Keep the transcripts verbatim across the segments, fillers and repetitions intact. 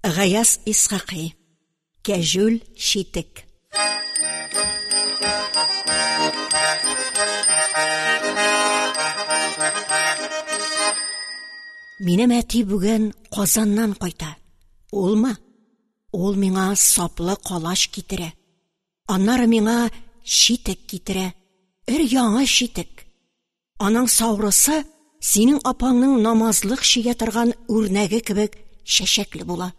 Гаяз Исхакый. Кәҗүл читек. Минем әти бүген Казаннан кайта. Улмы? Ул миңа саплы калач китерә. Аннары миңа читек китерә. Өр яңа читек. Аның саурысы синең апаңның намазлык чигә торган үрнәге кебек чәчәкле була.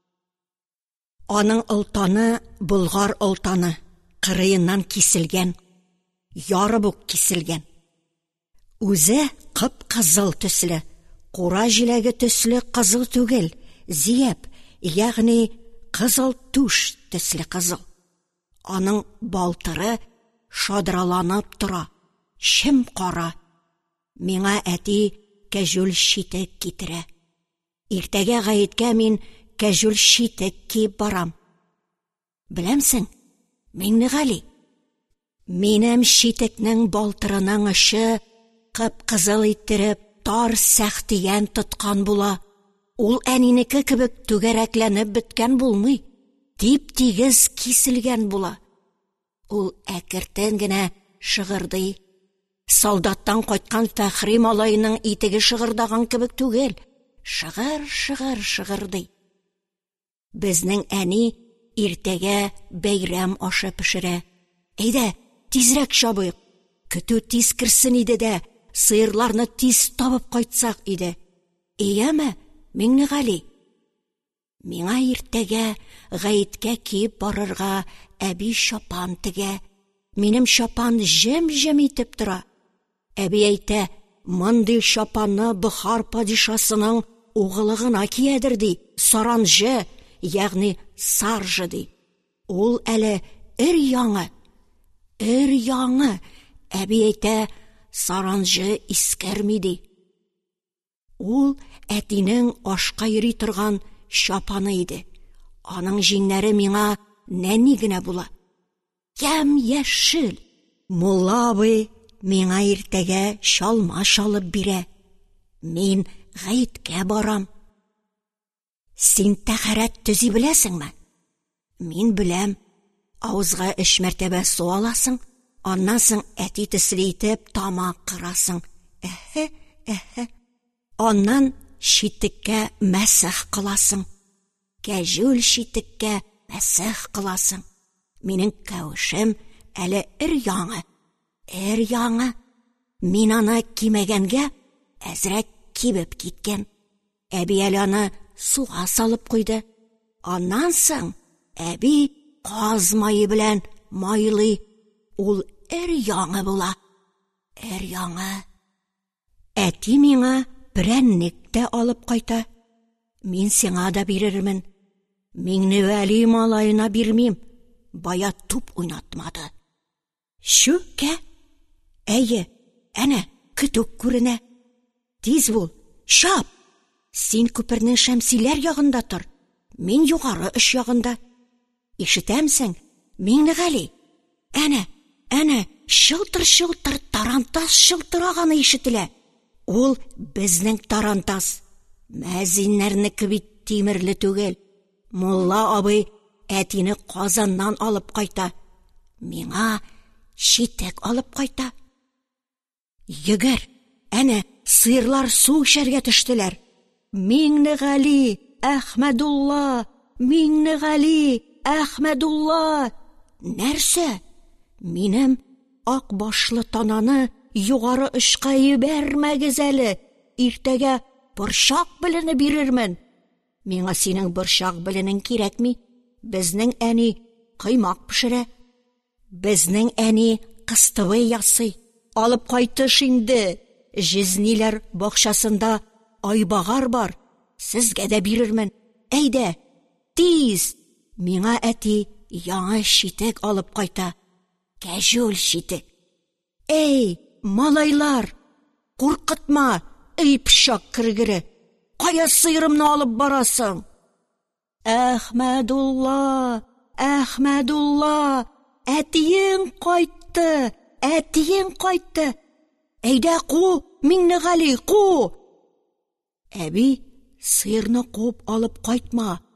Аның ылтаны Болгар ылтаны, кырыеннан киселгән, ярып ук киселгән. Үзе кып-кызыл төсле, кура җиләге төсле кызыл түгел, зияб, ягъни кызыл туш төсле кызыл. Аның балтыры шадраланып тора, чим кара. Миңа әти кәҗүл читек китерә. Иртәгә гаеткә мин кәҗүл читек киеп барам. Беләмсең, Миңнегали, минем читекнең балтырының очы кып-кызыл иттереп тар сәхтиян тоткан була. Ул әнинеке кебек түгәрәкләнеп беткән булмый, тип-тигез киселгән була. Ул әкертен генә шыгырдый. Солдаттан кайткан фәхри малайының итеге шыгырдаган кебек түгел, шыгыр-шыгыр шыгырдый. Безнең әни иртәгә бәйрәм ашы пешерә. Әйдә, тизрәк чабыйк. Көтү тиз керсен иде дә, сыерларны тиз табып кайтсак иде. Ияме, Миңнегали? Миңа иртәгә гаеткә киеп барырга әби шапан тегә. Минем шапан җем-җем итеп тора. Әби әйтә, мондый шапанны Бохар падишасының угылы гына киядер ди, саранҗы, ягъни саржы ди. Ул әле өр яңы, өр яңы. Әби әйтә, саранҗы искерми ди. Ул әтинең ашка йөри торган шапаны иде. Аның җиңнәре миңа нәни генә була. Кәм яшел. Мулла абый миңа иртәгә чалма шалып бирә. Мин гаеткә барам. Син тәһарәт төзи беләсеңме? Мин беләм. Авызга өч мәртәбә су аласың, аннан соң әти төсле итеп тамак кырасың. Әһә, әһә. Аннан читеккә мәсех кыласың. Кәҗүл читеккә мәсех кыласың. Минең кәвешем әле өр яңы, өр яңы. Мин аны кимәгәнгә әзрәк кибеп киткән. Әби әле аны суга салып куйды. Аннан соң әби каз майы белән майлый. Ул өр яңы була, өр яңы. Әти миңа прәнник тә алып кайта. Мин сиңа да бирермен. Миңнегали малайына бирмим. Бая туп уйнатмады. Шүкә? Әйе, әнә, көтүк күренә. Тиз бул, шап! Син күпернең шәмсиләр ягында тор. Мин югары өч ягында. Ишетәмсең, Миңнегали? Әнә, әнә, шылтыр-шылтыр тарантас шылтыраганы ишетелә. Ул безнең тарантас. Мәзиннәрнеке бит тимерле түгел. Мулла абый әтине Казаннан алып кайта. Миңа читек алып кайта. Йөгер, әнә, сыерлар су эчәргә төштеләр. Миңнегали, Әхмәдулла, Миңнегали, Әхмәдулла. Нәрсә? Минем ак башлы тананы югары ышка ебәрмәгез әле. Иртәгә борчак белене бирермен. Миңа синең борчак беленең кирәкми. Безнең әни кыймак пешерә. Безнең әни кыстыбы ясый. Алып кайтыш инде. Жизниләр бакчасында айбагар бар. Сезгә дә бирермен. Әйдә, тиз. Миңа әти яңа читек алып кайта. Кәҗүл читек. Эй, малайлар, куркытма, эй пычак кергере. Кая сыйрымны алып барасың? Әхмәдулла, Әхмәдулла, әтиең кайтты, әтиең кайтты. Әйдә ку, Миңнегали, ку. Әби, сыйырны куып алып кайтма.